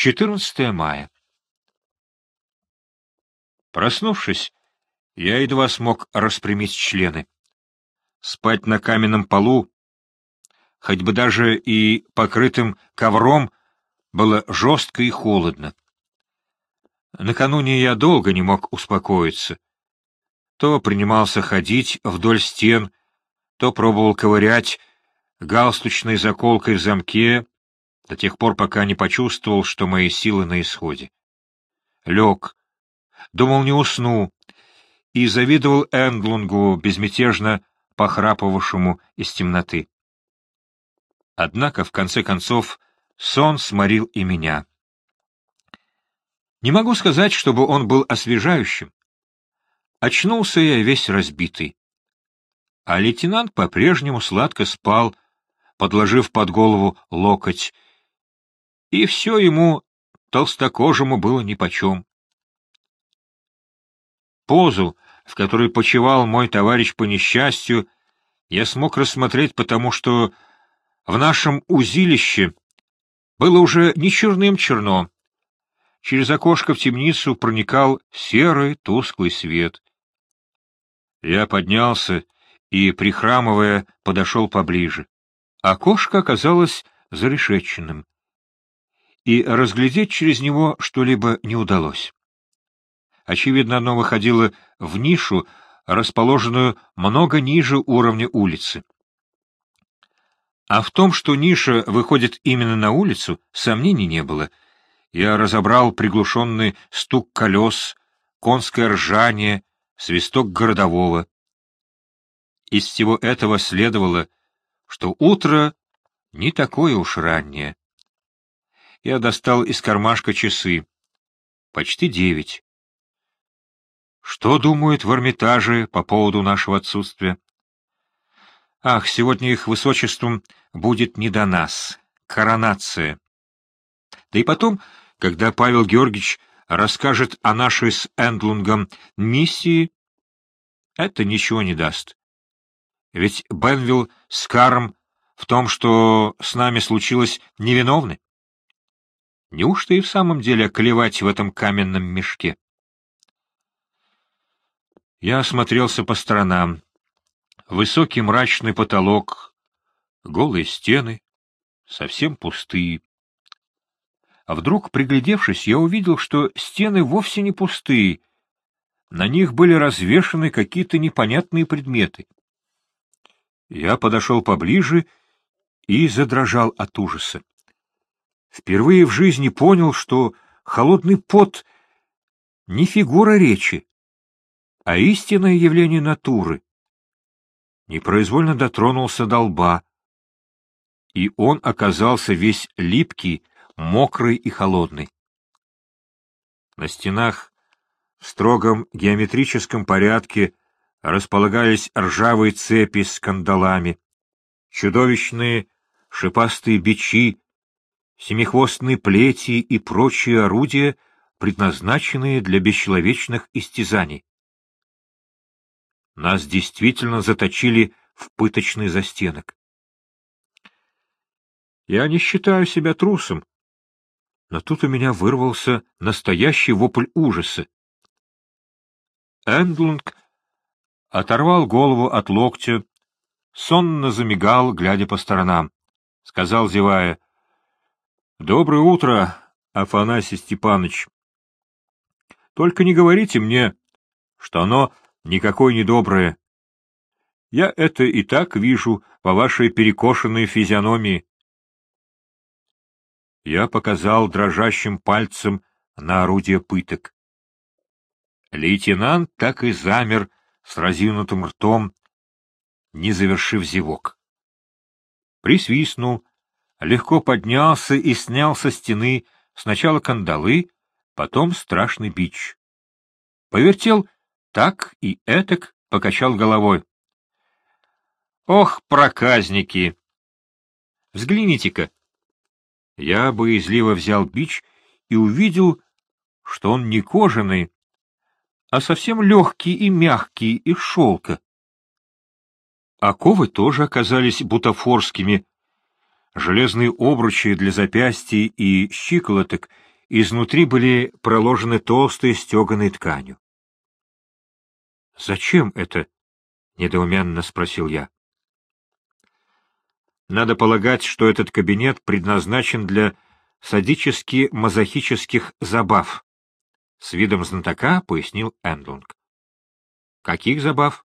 14 мая. Проснувшись, я едва смог распрямить члены. Спать на каменном полу, хоть бы даже и покрытым ковром, было жестко и холодно. Накануне я долго не мог успокоиться. То принимался ходить вдоль стен, то пробовал ковырять галстучной заколкой в замке, до тех пор, пока не почувствовал, что мои силы на исходе. Лег, думал, не усну, и завидовал Эндлунгу, безмятежно похрапывавшему из темноты. Однако, в конце концов, сон сморил и меня. Не могу сказать, чтобы он был освежающим. Очнулся я весь разбитый. А лейтенант по-прежнему сладко спал, подложив под голову локоть, и все ему, толстокожему, было нипочем. Позу, в которой почивал мой товарищ по несчастью, я смог рассмотреть, потому что в нашем узилище было уже не черным-черно. Через окошко в темницу проникал серый тусклый свет. Я поднялся и, прихрамывая, подошел поближе. Окошко оказалось зарешетченным, и разглядеть через него что-либо не удалось. Очевидно, оно выходило в нишу, расположенную много ниже уровня улицы. А в том, что ниша выходит именно на улицу, сомнений не было. Я разобрал приглушенный стук колес, конское ржание, свисток городового. Из всего этого следовало, что утро не такое уж раннее. Я достал из кармашка часы. Почти 9. Что думают в Эрмитаже по поводу нашего отсутствия? Ах, сегодня их высочеством будет не до нас. Коронация. Да и потом, когда Павел Георгиевич расскажет о нашей с Эндлунгом миссии, это ничего не даст. Ведь Бенвилл с Каром в том, что с нами случилось, невиновны. Неужто и в самом деле околевать в этом каменном мешке? Я осмотрелся по сторонам. Высокий мрачный потолок, голые стены, совсем пустые. А вдруг, приглядевшись, я увидел, что стены вовсе не пустые. На них были развешаны какие-то непонятные предметы. Я подошел поближе и задрожал от ужаса. Впервые в жизни понял, что холодный пот — не фигура речи, а истинное явление натуры. Непроизвольно дотронулся до лба, и он оказался весь липкий, мокрый и холодный. На стенах в строгом геометрическом порядке располагались ржавые цепи с кандалами, чудовищные шипастые бичи, семихвостные плети и прочие орудия, предназначенные для бесчеловечных истязаний. Нас действительно заточили в пыточный застенок. Я не считаю себя трусом, но тут у меня вырвался настоящий вопль ужаса. Эндлунг оторвал голову от локтя, сонно замигал, глядя по сторонам. Сказал, зевая: «Доброе утро, Афанасий Степанович. Только не говорите мне, что оно никакое не доброе. Я это и так вижу по вашей перекошенной физиономии». Я показал дрожащим пальцем на орудие пыток. Лейтенант так и замер с разинутым ртом, не завершив зевок. Присвистнул, легко поднялся и снял со стены сначала кандалы, потом страшный бич. Повертел так и этак, покачал головой. «Ох, проказники! Взгляните-ка!» Я боязливо взял бич и увидел, что он не кожаный, а совсем легкий и мягкий, из шелка. Оковы тоже оказались бутафорскими, железные обручи для запястий и щиколоток изнутри были проложены толстой стеганой тканью. «Зачем это?» — недоуменно спросил я. Надо полагать, что этот кабинет предназначен для садически-мазохических забав. С видом знатока пояснил Эндлунг. Каких забав?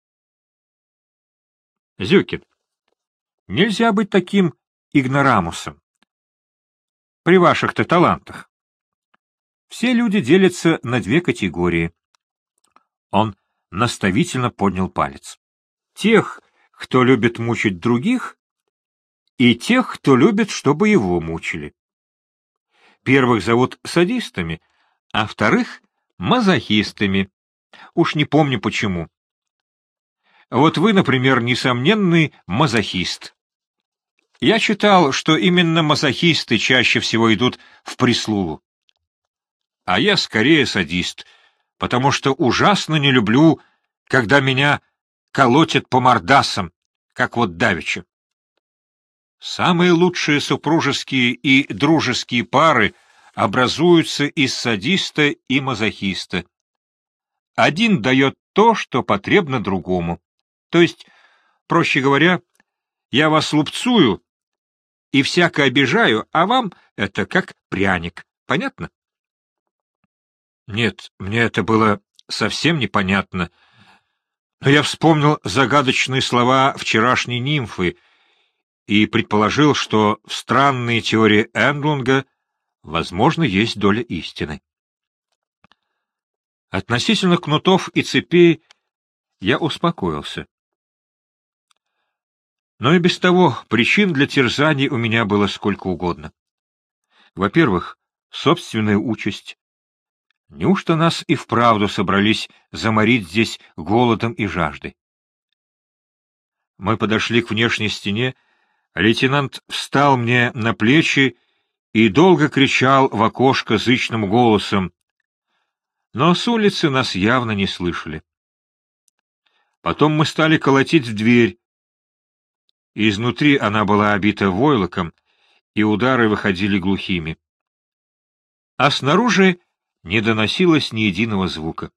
Зюкин, нельзя быть таким игнорамусом. При ваших-то талантах. Все люди делятся на две категории. Он наставительно поднял палец. Тех, кто любит мучить других, и тех, кто любит, чтобы его мучили. Первых зовут садистами, а вторых — мазохистами. Уж не помню почему. Вот вы, например, несомненный мазохист. Я читал, что именно мазохисты чаще всего идут в прислугу. А я скорее садист, потому что ужасно не люблю, когда меня колотят по мордасам, как вот давеча. Самые лучшие супружеские и дружеские пары образуются из садиста и мазохиста. Один дает то, что потребно другому. То есть, проще говоря, я вас лупцую и всяко обижаю, а вам это как пряник. Понятно? Нет, мне это было совсем непонятно. Но я вспомнил загадочные слова вчерашней нимфы и предположил, что в странной теории Эндлунга, возможно, есть доля истины. Относительно кнутов и цепей я успокоился. Но и без того причин для терзаний у меня было сколько угодно. Во-первых, собственная участь. Неужто нас и вправду собрались заморить здесь голодом и жаждой? Мы подошли к внешней стене, лейтенант встал мне на плечи и долго кричал в окошко зычным голосом, но с улицы нас явно не слышали. Потом мы стали колотить в дверь. Изнутри она была обита войлоком, и удары выходили глухими. А снаружи не доносилось ни единого звука.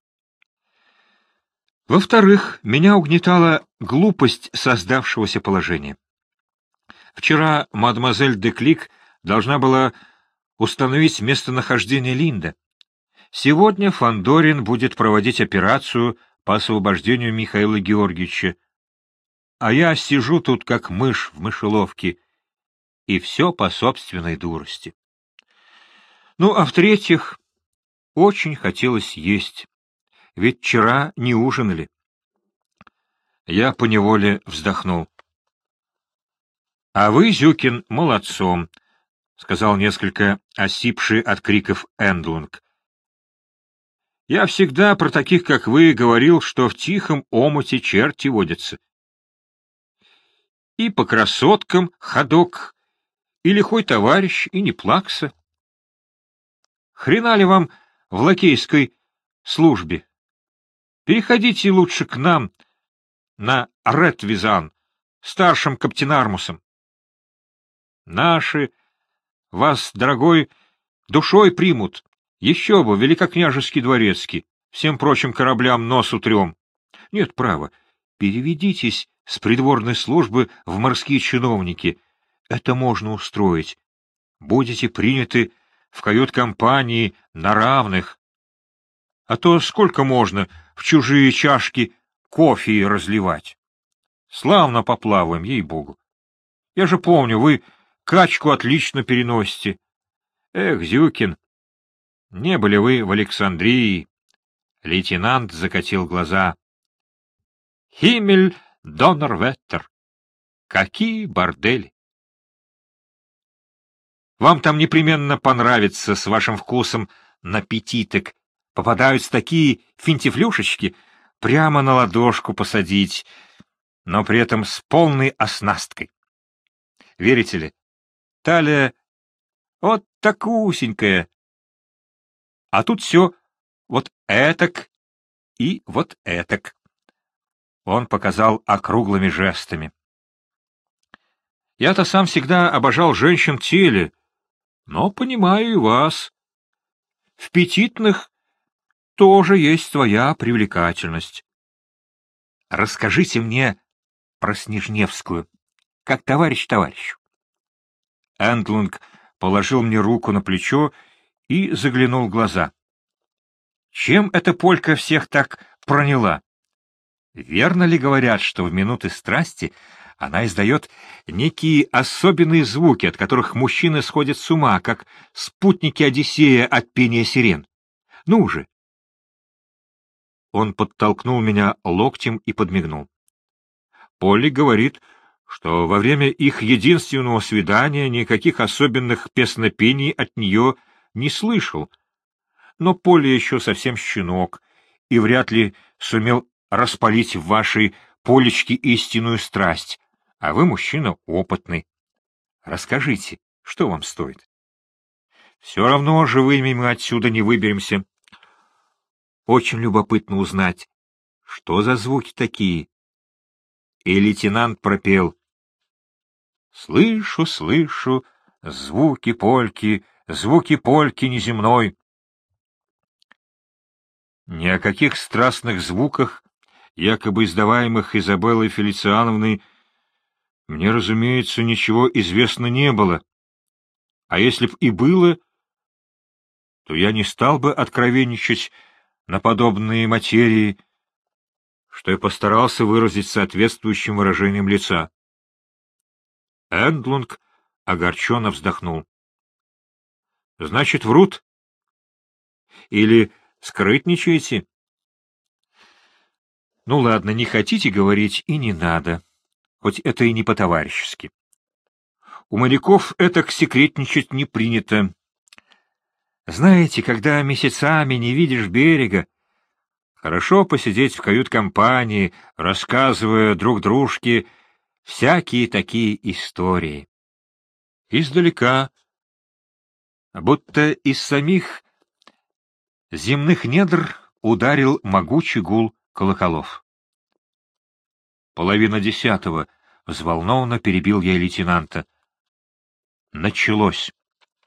Во-вторых, меня угнетала глупость создавшегося положения. Вчера мадемуазель де Клик должна была установить местонахождение Линда. Сегодня Фандорин будет проводить операцию по освобождению Михаила Георгиевича, а я сижу тут как мышь в мышеловке, и все по собственной дурости. Ну, а в-третьих, очень хотелось есть, ведь вчера не ужинали. Я поневоле вздохнул. — А вы, Зюкин, молодцом, — сказал несколько осипший от криков Эндлунг. — Я всегда про таких, как вы, говорил, что в тихом омуте черти водятся. И по красоткам ходок, и лихой товарищ, и не плакса. Хрена ли вам в лакейской службе? Переходите лучше к нам на Ретвизан, старшим каптенармусом. Наши вас, дорогой, душой примут. Еще бы, великокняжеский дворецкий, всем прочим кораблям нос утрем. Нет, право, переведитесь с придворной службы в морские чиновники. Это можно устроить. Будете приняты в кают-компании на равных. А то сколько можно в чужие чашки кофе разливать? Славно поплаваем, ей-богу. Я же помню, вы качку отлично переносите. Эх, Зюкин, не были вы в Александрии. Лейтенант закатил глаза. Химмель Доннерветтер. Какие бордели! Вам там непременно понравится с вашим вкусом напититок. Попадаются такие финтифлюшечки, прямо на ладошку посадить, но при этом с полной оснасткой. Верите ли, талия вот такусенькая, а тут все вот этак и вот этак. Он показал округлыми жестами. Я-то сам всегда обожал женщин в теле, но понимаю и вас. В петитных тоже есть своя привлекательность. Расскажите мне про Снежневскую, как товарищ товарищу. Эндлунг положил мне руку на плечо и заглянул в глаза. Чем эта полька всех так проняла? Верно ли говорят, что в минуты страсти она издает некие особенные звуки, от которых мужчины сходят с ума, как спутники Одиссея от пения сирен? Ну же! Он подтолкнул меня локтем и подмигнул. Полли говорит, что во время их единственного свидания никаких особенных песнопений от нее не слышал, но Полли еще совсем щенок и вряд ли сумел распалить в вашей Полечке истинную страсть, а вы мужчина опытный. Расскажите, что вам стоит? Все равно живыми мы отсюда не выберемся. Очень любопытно узнать, что за звуки такие. И лейтенант пропел: «Слышу, слышу, звуки польки неземной». Ни о каких страстных звуках, якобы издаваемых Изабеллой Фелициановной, мне, разумеется, ничего известно не было. А если б и было, то я не стал бы откровенничать на подобные материи, что я постарался выразить соответствующим выражением лица. Эндлунг огорченно вздохнул. — Значит, врут? Или скрытничаете? — Ну ладно, не хотите говорить и не надо, хоть это и не по-товарищески. У моряков этак секретничать не принято. Знаете, когда месяцами не видишь берега, хорошо посидеть в кают-компании, рассказывая друг дружке всякие такие истории. Издалека, будто из самих земных недр ударил могучий гул колоколов. 9:30, взволнованно перебил я лейтенанта. Началось.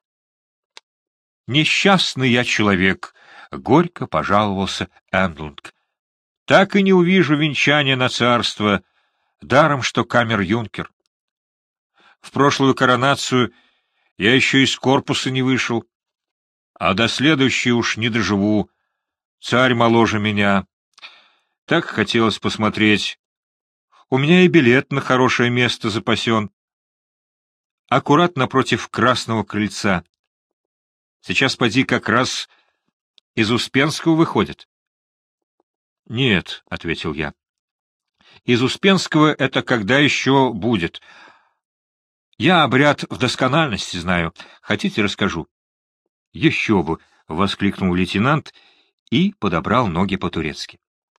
«Несчастный я человек», — горько пожаловался Эндлунг. «Так и не увижу венчания на царство, даром что камер-юнкер. В прошлую коронацию я еще из корпуса не вышел, а до следующей уж не доживу. Царь моложе меня. Так хотелось посмотреть. У меня и билет на хорошее место запасен. Аккурат напротив красного крыльца. Сейчас, поди, как раз из Успенского выходит. — Нет, — ответил я. — Из Успенского это когда еще будет. Я обряд в доскональности знаю. Хотите, расскажу? — Еще бы! — воскликнул лейтенант и подобрал ноги по-турецки.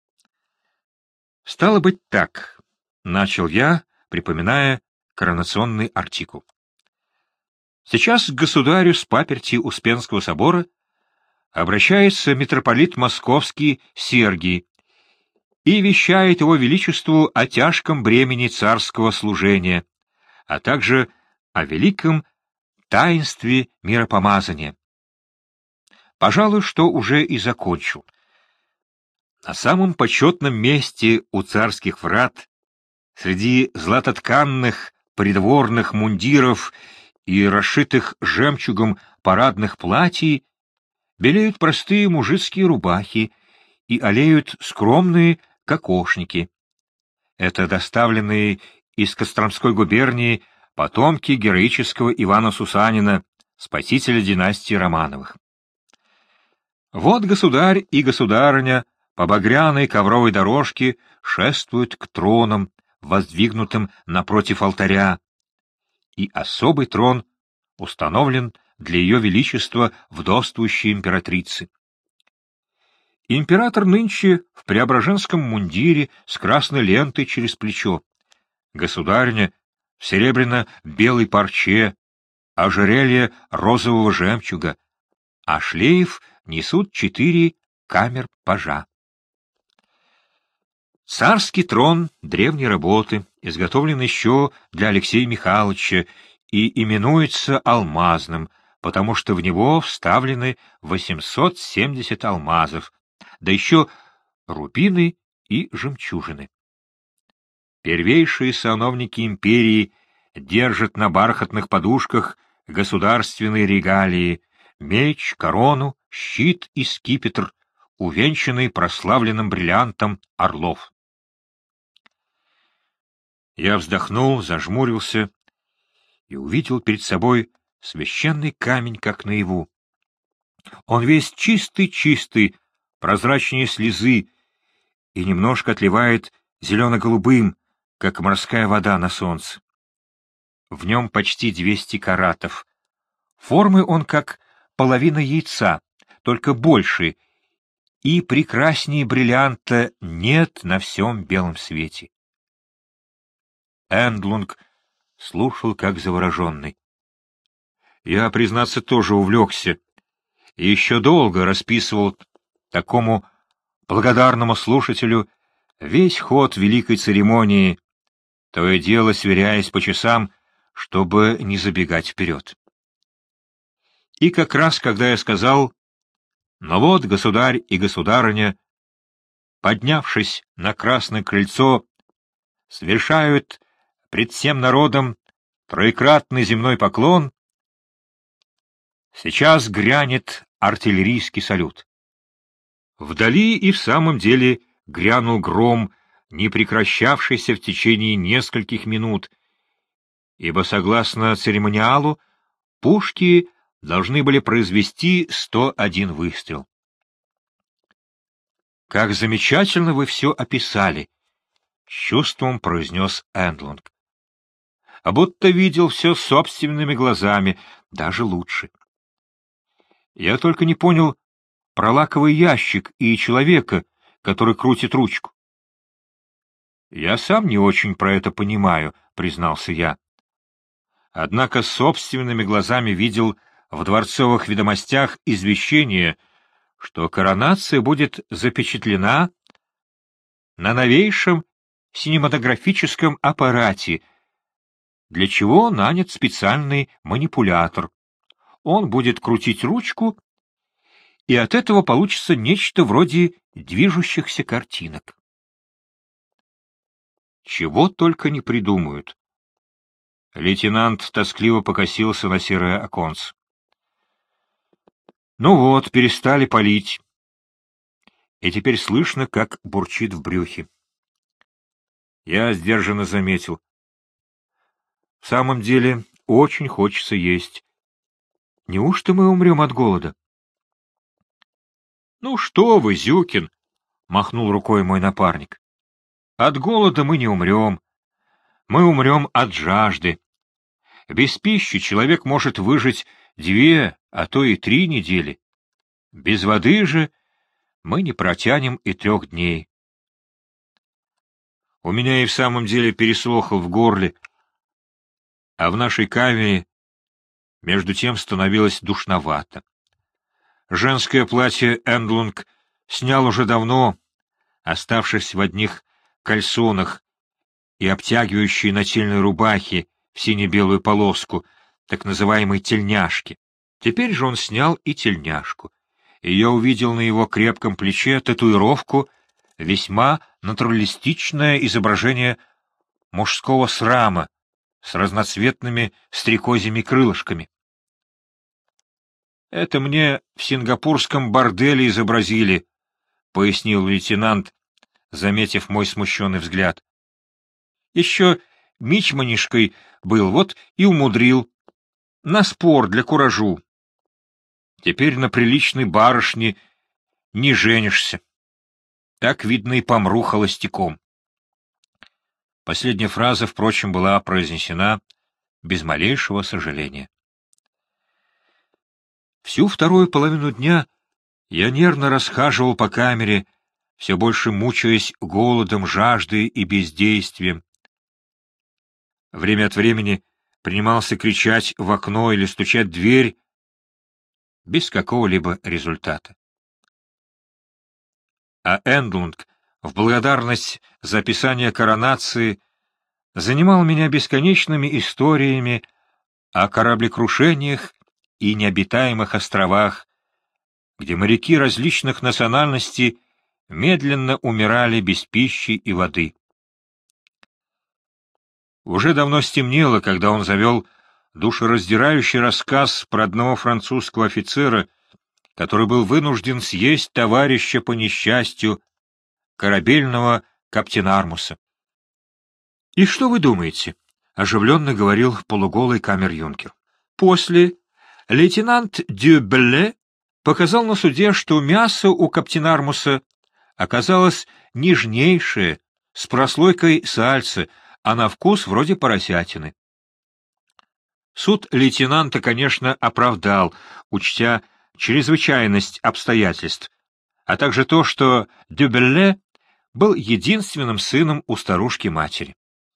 — Стало быть так, — начал я, припоминая коронационный артикул. Сейчас к государю с паперти Успенского собора обращается митрополит Московский Сергий и вещает его величеству о тяжком бремени царского служения, а также о великом таинстве миропомазания. Пожалуй, что уже и закончил. На самом почетном месте у царских врат, среди златотканных придворных мундиров и расшитых жемчугом парадных платьей, белеют простые мужицкие рубахи и алеют скромные кокошники. Это доставленные из Костромской губернии потомки героического Ивана Сусанина, спасителя династии Романовых. Вот государь и государыня по багряной ковровой дорожке шествуют к тронам, воздвигнутым напротив алтаря, и особый трон установлен для ее величества вдовствующей императрицы. Император нынче в преображенском мундире с красной лентой через плечо, государиня в серебряно-белой парче, ожерелье розового жемчуга, а шлейф несут 4 камер-пажа. Царский трон древней работы, изготовлен еще для Алексея Михайловича и именуется алмазным, потому что в него вставлены 870 алмазов, да еще рубины и жемчужины. Первейшие сановники империи держат на бархатных подушках государственные регалии: меч, корону, щит и скипетр, увенчанный прославленным бриллиантом орлов. Я вздохнул, зажмурился и увидел перед собой священный камень, как наяву. Он весь чистый-чистый, прозрачнее слезы, и немножко отливает зелено-голубым, как морская вода на солнце. В нем почти 200 каратов. Формы он как половина яйца, только больше, и прекраснее бриллианта нет на всем белом свете. Эндлунг слушал, как завороженный. Я, признаться, тоже увлекся и еще долго расписывал такому благодарному слушателю весь ход великой церемонии, то и дело сверяясь по часам, чтобы не забегать вперед. И как раз, когда я сказал: «Ну вот, государь и государыня, поднявшись на красное крыльцо, совершают пред всем народом троекратный земной поклон», сейчас грянет артиллерийский салют. Вдали и в самом деле грянул гром, не прекращавшийся в течение нескольких минут, ибо, согласно церемониалу, пушки должны были произвести 101 выстрел. «Как замечательно вы все описали!» — с чувством произнес Эндлунг. «А будто видел все собственными глазами, даже лучше. Я только не понял про лаковый ящик и человека, который крутит ручку». «Я сам не очень про это понимаю», — признался я. Однако собственными глазами видел в дворцовых ведомостях извещение, что коронация будет запечатлена на новейшем синематографическом аппарате, для чего нанят специальный манипулятор. Он будет крутить ручку, и от этого получится нечто вроде движущихся картинок. Чего только не придумают. Лейтенант тоскливо покосился на серое оконце. Ну вот, перестали палить. И теперь слышно, как бурчит в брюхе. Я сдержанно заметил: в самом деле, очень хочется есть. Неужто мы умрем от голода? — Ну что вы, Зюкин, — махнул рукой мой напарник. — От голода мы не умрем. Мы умрем от жажды. Без пищи человек может выжить 2, а то и 3 недели. Без воды же мы не протянем и 3 дней. У меня и в самом деле пересохло в горле, а в нашей камере между тем становилось душновато. Женское платье Эндлунг снял уже давно, оставшись в одних кальсонах и обтягивающей нательной рубахе в сине-белую полоску, так называемой тельняшки. Теперь же он снял и тельняшку, и я увидел на его крепком плече татуировку, весьма натуралистичное изображение мужского срама с разноцветными стрекозьими крылышками. «Это мне в сингапурском борделе изобразили», — пояснил лейтенант, заметив мой смущенный взгляд. «Еще мичманишкой был, вот и умудрил. На спор для куражу. Теперь на приличной барышне не женишься. Так, видно, и помру холостяком». Последняя фраза, впрочем, была произнесена без малейшего сожаления. Всю вторую половину дня я нервно расхаживал по камере, все больше мучаясь голодом, жаждой и бездействием. Время от времени принимался кричать в окно или стучать в дверь, без какого-либо результата. А Эндлунг, в благодарность за описание коронации, занимал меня бесконечными историями о кораблекрушениях и необитаемых островах, где моряки различных национальностей медленно умирали без пищи и воды. Уже давно стемнело, когда он завел душераздирающий рассказ про одного французского офицера, который был вынужден съесть товарища по несчастью, корабельного каптенармуса. — И что вы думаете? — оживленно говорил полуголый камер-юнкер. После лейтенант Дюбелле показал на суде, что мясо у каптенармуса оказалось нежнейшее, с прослойкой сальца, а на вкус вроде поросятины. Суд лейтенанта, конечно, оправдал, учтя чрезвычайность обстоятельств, а также то, что Дюбелле был единственным сыном у старушки-матери.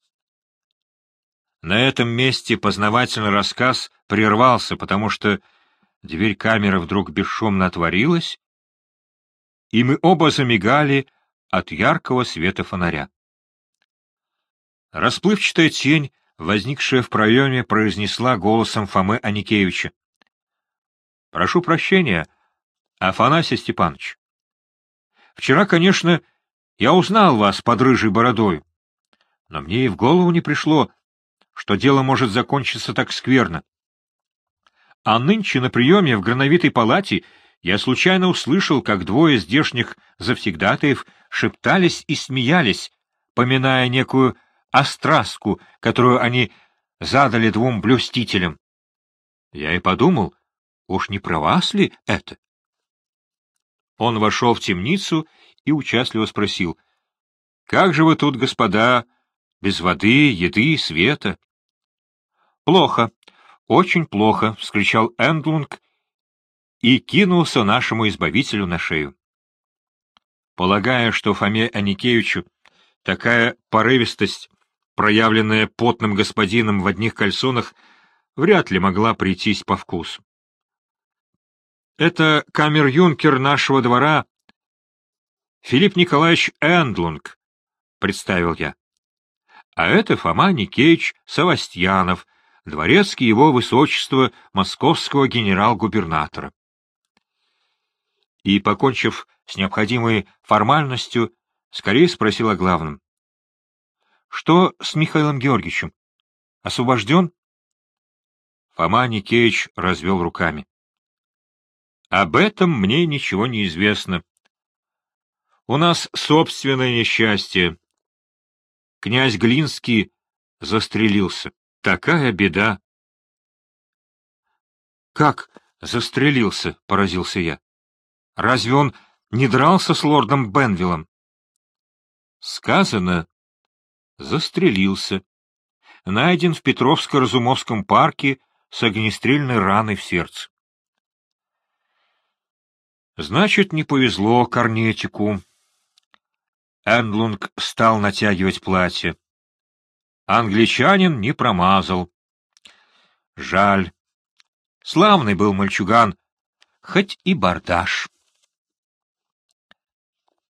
На этом месте познавательный рассказ прервался, потому что дверь камеры вдруг бесшумно отворилась, и мы оба замигали от яркого света фонаря. Расплывчатая тень, возникшая в проеме, произнесла голосом Фомы Аникеевича: — Прошу прощения, Афанасий Степанович. Вчера, конечно, я узнал вас под рыжей бородой, но мне и в голову не пришло, что дело может закончиться так скверно. А нынче на приеме в Грановитой палате я случайно услышал, как двое здешних завсегдатаев шептались и смеялись, поминая некую острастку, которую они задали двум блюстителям. Я и подумал, уж не про вас ли это? Он вошел в темницу и участливо спросил: — Как же вы тут, господа, без воды, еды, света? — Плохо, очень плохо, — вскричал Эндлунг и кинулся нашему избавителю на шею. Полагая, что Фоме Аникеевичу такая порывистость, проявленная потным господином в одних кальсонах, вряд ли могла прийтись по вкусу. — Это камер-юнкер нашего двора, Филипп Николаевич Эндлунг, — представил я. — А это Фома Аникеевич Савастьянов, дворецкий его высочества московского генерал-губернатора. И, покончив с необходимой формальностью, скорее спросил о главном: — Что с Михаилом Георгиевичем? Освобожден? Фома Никеич развел руками. — Об этом мне ничего не известно. У нас собственное несчастье. Князь Глинский застрелился. Такая беда. — Как застрелился? — поразился я. — Разве он не дрался с лордом Бенвиллом? — Сказано, застрелился. Найден в Петровско-Разумовском парке с огнестрельной раной в сердце. Значит, не повезло корнетику. Эндлунг стал натягивать платье. Англичанин не промазал. Жаль. Славный был мальчуган, хоть и бардаш.